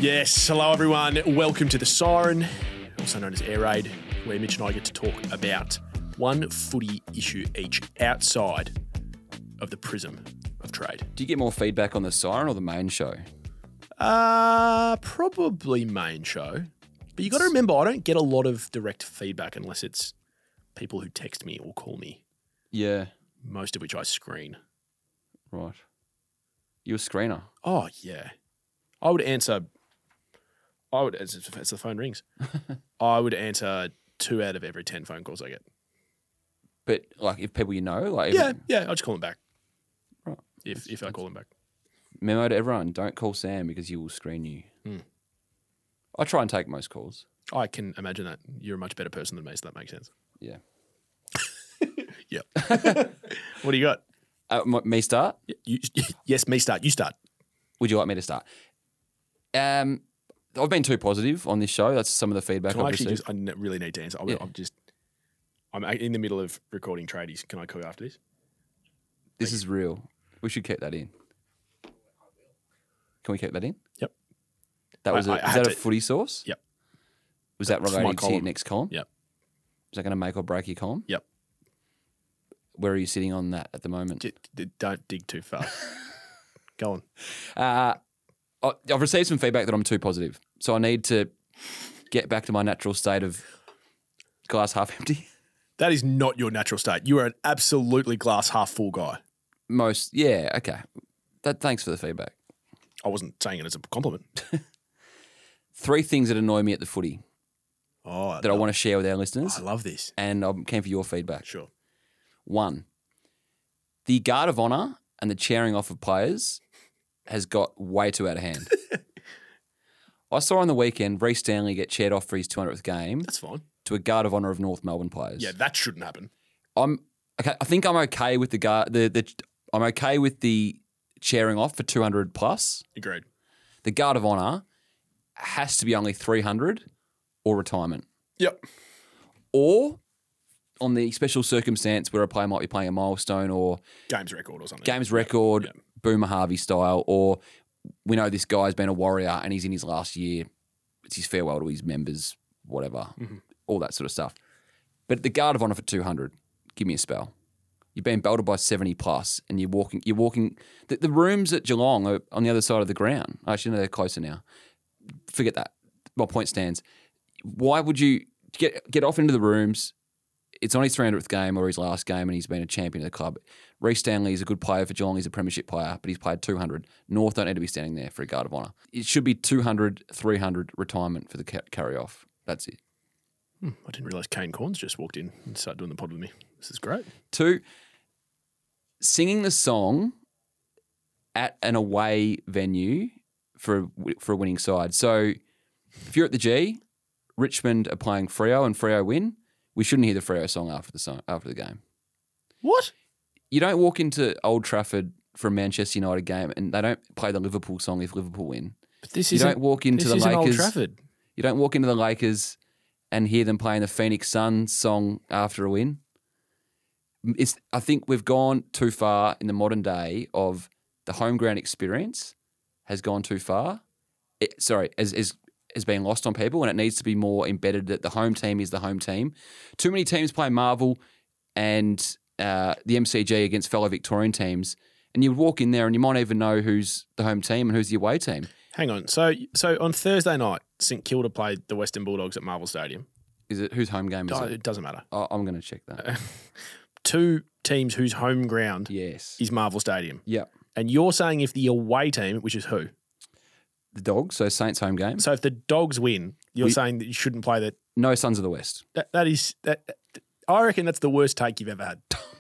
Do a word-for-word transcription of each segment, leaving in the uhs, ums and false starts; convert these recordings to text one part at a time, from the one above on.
Yes, hello everyone. Welcome to The Siren, also known as Air Raid, where Mitch and I get to talk about one footy issue each outside of the prism of trade. Do you get more feedback on the Siren or the main show? Uh, probably main show. But you got to remember, I don't get a lot of direct feedback unless it's people who text me or call me, Yeah, most of which I screen. right. You're a screener. Oh, yeah. I would answer, I would, as, as the phone rings, I would answer two out of every ten phone calls I get. But like if people you know, like Yeah, every- yeah, I'll just call them back right. if, if I call them back. Memo to everyone, don't call Sam because he will screen you. Hmm. I try and take most calls. I can imagine that. You're a much better person than me, so that makes sense. Yeah. Yep. What do you got? Uh, m- me start? You, yes, me start. You start. Would you like me to start? Um, I've been too positive on this show. That's some of the feedback Can I've I actually received. just, I ne- really need to answer. I'm, Yeah. I'm just, I'm in the middle of recording tradies. Can I call you after this? This is real. We should keep that in. Can we keep that in? Yep. That was I- a, I is had that a to- footy source? Yep. Was that For my related to your column. next column? Yep. Is that going to make or break your column? Yep. Where are you sitting on that at the moment? D- d- don't dig too far. Go on. Uh, I- I've received some feedback that I'm too positive. So I need to get back to my natural state of glass half empty. That is not your natural state. You are an absolutely glass half full guy. Most, yeah, okay. That, thanks for the feedback. I wasn't saying it as a compliment. Three things that annoy me at the footy Oh, that I want to share with our listeners, I love this. and I'm keen for your feedback. Sure. One, the guard of honour and the cheering off of players has got way too out of hand. I saw on the weekend Reece Stanley get cheered off for his two hundredth game That's fine. to a guard of honour of North Melbourne players. Yeah, that shouldn't happen. I'm okay. I think I'm okay with the guard. The the I'm okay with the cheering off for two hundred plus. Agreed. The guard of honour has to be only three hundred or retirement, Yep. or on the special circumstance where a player might be playing a milestone or Games record or something. games record, Yep. Boomer Harvey style, or we know this guy's been a warrior and he's in his last year. It's his farewell to his members, whatever, Mm-hmm. all that sort of stuff. But the guard of honour for two hundred, give me a spell. You've been belted by seventy plus, and you're walking. You're walking. The, the rooms at Geelong are on the other side of the ground. Actually, no, they're closer now. Forget that. My point stands. Why would you get get off into the rooms? It's on his three hundredth game or his last game, and he's been a champion of the club. Reece Stanley is a good player for Geelong. He's a premiership player, but he's played two hundred. North don't need to be standing there for a guard of honour. It should be two hundred, three hundred retirement for the ca- carry off. That's it. Hmm, I didn't realise Kane Corns just walked in and started doing the pod with me. This is great. Two, singing the song at an away venue for a, for a winning side. So if you're at the G, Richmond are playing Freo and Freo win, we shouldn't hear the Freo song after the song, after the game. What? You don't walk into Old Trafford for a Manchester United game and they don't play the Liverpool song if Liverpool win. But this You isn't, don't walk into this the isn't Old Lakers. Trafford. You don't walk into the Lakers and hear them playing the Phoenix Suns song after a win. It's, I think we've gone too far in the modern day of the home ground experience has gone too far. It, sorry, is is is being lost on people, and it needs to be more embedded that the home team is the home team. Too many teams play Marvel and uh, the M C G against fellow Victorian teams, and you would walk in there and you might even know who's the home team and who's the away team. Hang on. So, so on Thursday night, St Kilda played the Western Bulldogs at Marvel Stadium. Is it whose home game is Oh, it? it doesn't matter. Oh, I'm going to check that. Two teams whose home ground Yes. is Marvel Stadium. Yep. And you're saying if the away team, which is who? The Dogs, so Saints home game. So if the Dogs win, you're We- saying that you shouldn't play that. No Sons of the West. That, that is, that, I reckon that's the worst take you've ever had.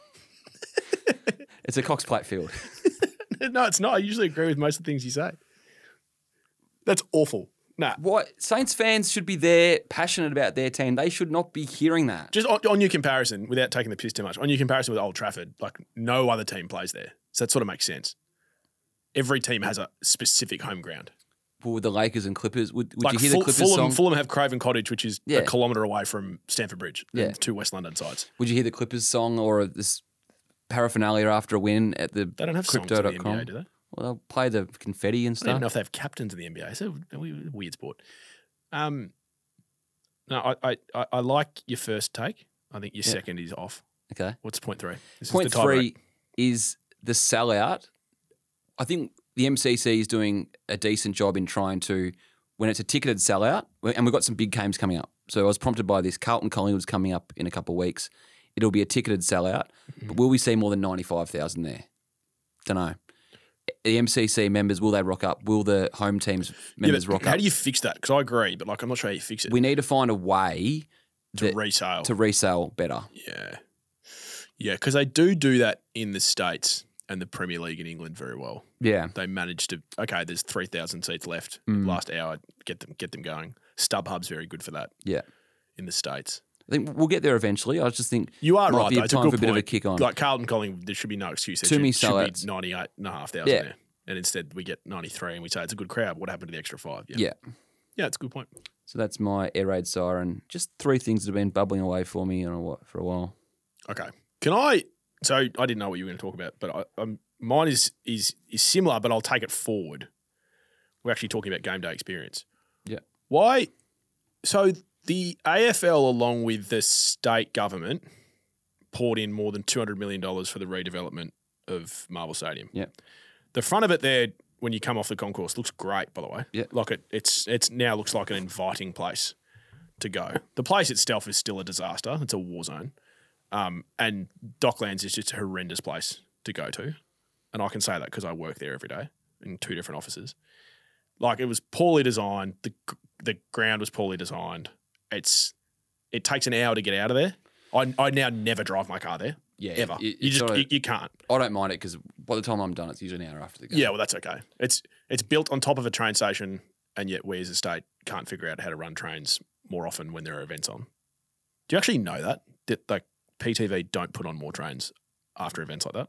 It's a Cox Plate field. No, it's not. I usually agree with most of the things you say. That's awful. Nah. What Saints fans should be there, passionate about their team. They should not be hearing that. Just on, on your comparison, without taking the piss too much, on your comparison with Old Trafford, like no other team plays there. So that sort of makes sense. Every team has a specific home ground. Well, with the Lakers and Clippers, would, would Like you hear Ful- the Clippers Fulham, song? Fulham have Craven Cottage, which is Yeah. a kilometre away from Stamford Bridge, Yeah. and two West London sides. Would you hear the Clippers song or this paraphernalia after a win at the They don't have songs crypto in the dot com? N B A, do they? Well, they'll play the confetti and I don't even stuff. know if they have captains in the N B A. It's a weird sport. Um, no, I, I, I like your first take. I think your Yeah. second is off. Okay. What's point three? This Point is the tie three break. is the sellout. I think the M C C is doing a decent job in trying to, when it's a ticketed sellout, and we've got some big games coming up. So I was prompted by this. Carlton Collingwood's coming up in a couple of weeks. It'll be a ticketed sellout, but will we see more than ninety-five thousand there? Don't know. The M C C members, will they rock up? Will the home teams members Yeah, but rock how up? do you fix that? Because I agree, but like I'm not sure how you fix it. We need to find a way to that- resale. to resell better. Yeah. Yeah, because they do do that in the States and the Premier League in England very well. Yeah. They managed to, okay, there's three thousand seats left. Mm. Last hour, get them get them going. StubHub's very good for that Yeah. in the States. I think we'll get there eventually. I just think You are might right, be though. a It's a time good for a bit of a point. kick on. Like Carlton Collingwood, there should be no excuse. There Too should, many should sellouts. be ninety-eight and a half thousand Yeah. there. And instead we get ninety-three and we say it's a good crowd. What happened to the extra five? Yeah. yeah. Yeah, it's a good point. So that's my air raid siren. Just three things that have been bubbling away for me on a, what, for a while. Okay. Can I? So I didn't know what you were going to talk about, but I, um, mine is is is similar, but I'll take it forward. We're actually talking about game day experience. Yeah. Why? So the A F L, along with the state government, poured in more than two hundred million dollars for the redevelopment of Marvel Stadium. Yeah. The front of it there, when you come off the concourse, looks great, by the way. Yeah. Like it, it's it's now looks like an inviting place to go. The place itself is still a disaster. It's a war zone. Um, and Docklands is just a horrendous place to go to. And I can say that because I work there every day in two different offices. Like it was poorly designed. The the ground was poorly designed. It's it takes an hour to get out of there. I I now never drive my car there. Yeah, Ever. it- you it's just sorta- you, you can't. I don't mind it because by the time I'm done, it's usually an hour after the game. Yeah, well that's okay. It's it's built on top of a train station, and yet we as a state can't figure out how to run trains more often when there are events on. Do you actually know that? That like P T V don't put on more trains after events like that?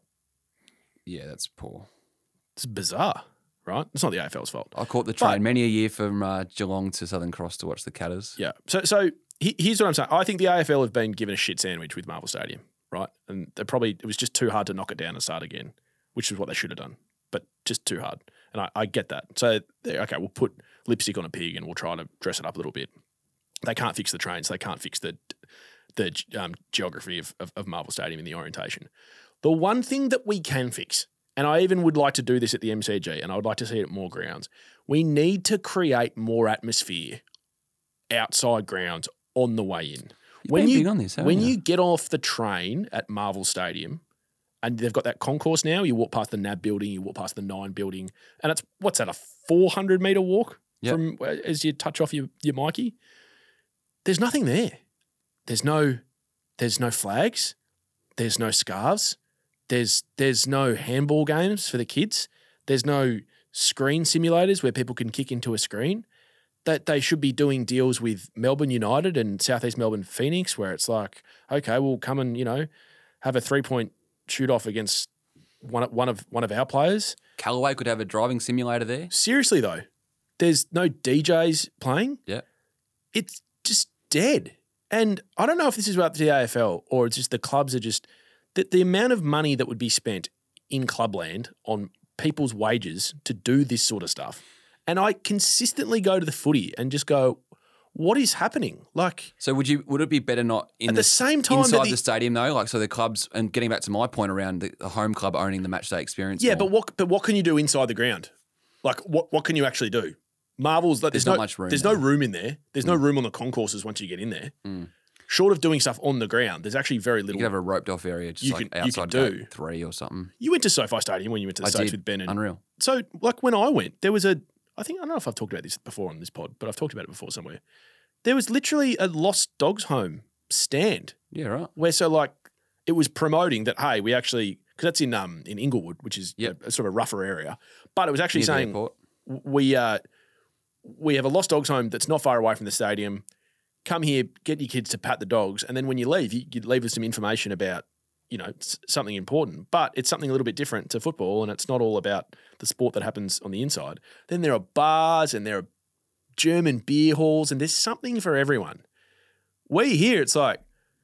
Yeah, that's poor. It's bizarre, right? It's not the A F L's fault. I caught the train But- many a year from uh, Geelong to Southern Cross to watch the Catters. Yeah. So so he, here's what I'm saying. I think the A F L have been given a shit sandwich with Marvel Stadium, right? And they probably it was just too hard to knock it down and start again, which is what they should have done, but just too hard. And I, I get that. So they're, okay, we'll put lipstick on a pig and we'll try to dress it up a little bit. They can't fix the trains. They can't fix the the um, geography of, of, of Marvel Stadium and the orientation. The one thing that we can fix, and I even would like to do this at the M C G, and I would like to see it at more grounds, we need to create more atmosphere outside grounds on the way in. You've when been you big on this, haven't when you? you get off the train at Marvel Stadium, and they've got that concourse now, you walk past the N A B building, you walk past the Nine building, and it's what's that, a four hundred meter walk Yep. from as you touch off your your Mikey. There's nothing there. There's no, there's no flags. There's no scarves. There's there's no handball games for the kids. There's no screen simulators where people can kick into a screen. That they should be doing deals with Melbourne United and Southeast Melbourne Phoenix, where it's like, okay, we'll come and you know have a three point shoot off against one one of one of our players. Callaway could have a driving simulator there. Seriously though, there's no D Js playing. Yeah. It's just dead. And I don't know if this is about the A F L or it's just the clubs are just the, the amount of money that would be spent in clubland on people's wages to do this sort of stuff. And I consistently go to the footy and just go, what is happening? Like So would you? Would it be better not in At the same time that inside the- the stadium though? Like so, the clubs and getting back to my point around the, the home club owning the match day experience. yeah, more. but what but what can you do inside the ground? Like what what can you actually do? Marvel's like There's there's, not no much room There's there. no room in there. There's no room on the concourses once you get in there. Mm. Short of doing stuff on the ground, there's actually very you little. could have a roped off area just You like could- you outside could do. gate three or something. You went to SoFi Stadium when you went to the I States did. with Ben and Unreal. so like when I went, there was a I think I don't know if I've talked about this before on this pod, but I've talked about it before somewhere. There was literally a Lost Dogs Home stand Yeah, right. where so like it was promoting that hey, we actually because that's in um in Inglewood, which is Yep. a, a sort of a rougher area, but it was actually Near the saying airport. we uh we have a Lost Dogs Home that's not far away from the stadium. Come here, get your kids to pat the dogs, and then when you leave, you, you leave with some information about you know s- something important. But it's something a little bit different to football, and it's not all about the sport that happens on the inside. Then there are bars and there are German beer halls, and there's something for everyone. We here, it's like,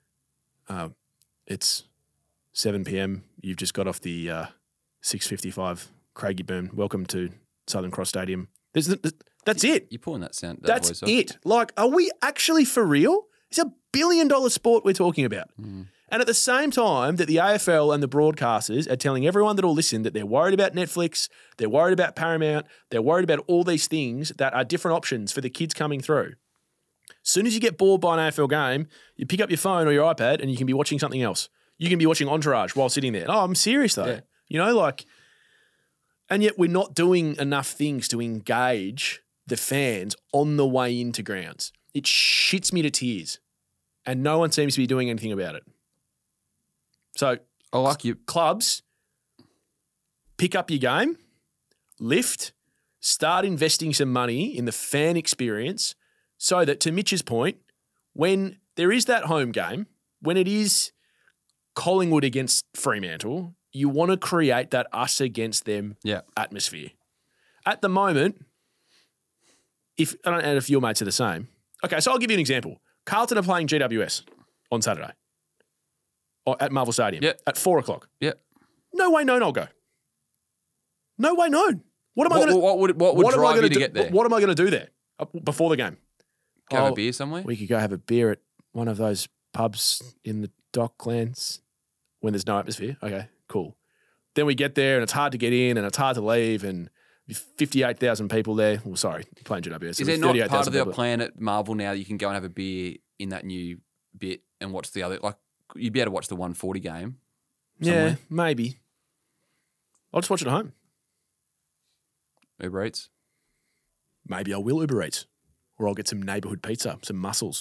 uh, it's seven p.m. You've just got off the uh, six fifty-five Craigie Boom, welcome to Southern Cross Stadium. There's, that's it. You're pulling that sound. That That's voice off. it. Like, are we actually for real? It's a billion dollar sport we're talking about. Mm. And at the same time that the A F L and the broadcasters are telling everyone that will listen that they're worried about Netflix, they're worried about Paramount, they're worried about all these things that are different options for the kids coming through. As soon as you get bored by an A F L game, you pick up your phone or your iPad and you can be watching something else. You can be watching Entourage while sitting there. Oh, I'm serious though. Yeah. You know, like, and yet we're not doing enough things to engage the fans on the way into grounds. It shits me to tears. And no one seems to be doing anything about it. So, I like you. clubs, pick up your game, lift, start investing some money in the fan experience so that, to Mitch's point, when there is that home game, when it is Collingwood against Fremantle, you want to create that us against them Yeah. atmosphere. At the moment, if I don't know if your mates are the same. Okay, so I'll give you an example. Carlton are playing G W S on Saturday or at Marvel Stadium Yep. at four o'clock. Yep. No way, no, I'll go. No way, no. What am I What, going to? what would what would What am I drive going you to do? get there? What am I going to do there uh, before the game? Go have Oh, a beer somewhere? We could go have a beer at one of those pubs in the Docklands when there's no atmosphere. Okay, cool. Then we get there and it's hard to get in and it's hard to leave and fifty-eight thousand people there. Well, sorry, playing G W S. Is There's there not part thirty-eight thousand of their people. plan at Marvel now that you can go and have a beer in that new bit and watch the other? Like, you'd be able to watch the one forty game. Yeah, somewhere? maybe. I'll just watch it at home. Uber Eats. Maybe I will Uber Eats or I'll get some neighbourhood pizza, some mussels.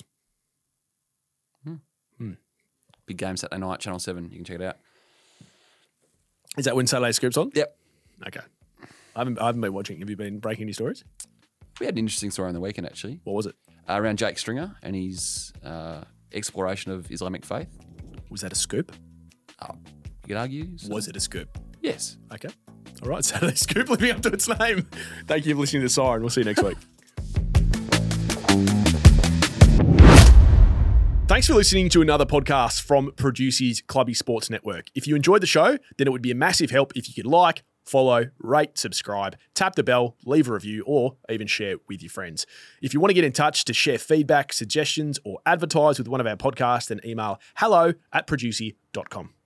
Big game Saturday night, Channel seven. You can check it out. Is that when Saturday Scoop's on? Yep. Okay. I haven't, I haven't been watching. Have you been breaking any stories? We had an interesting story on the weekend, actually, What was it? uh, around Jake Stringer and his uh, exploration of Islamic faith. Was that a scoop? Oh, you could argue. so- Was it a scoop? Yes. Okay. All right, Saturday Scoop living up to its name. Thank you for listening to Siren. We'll see you next week. Thanks for listening to another podcast from Producey's Clubby Sports Network. If you enjoyed the show, then it would be a massive help if you could like, follow, rate, subscribe, tap the bell, leave a review, or even share it with your friends. If you want to get in touch to share feedback, suggestions, or advertise with one of our podcasts, then email hello at producey dot com.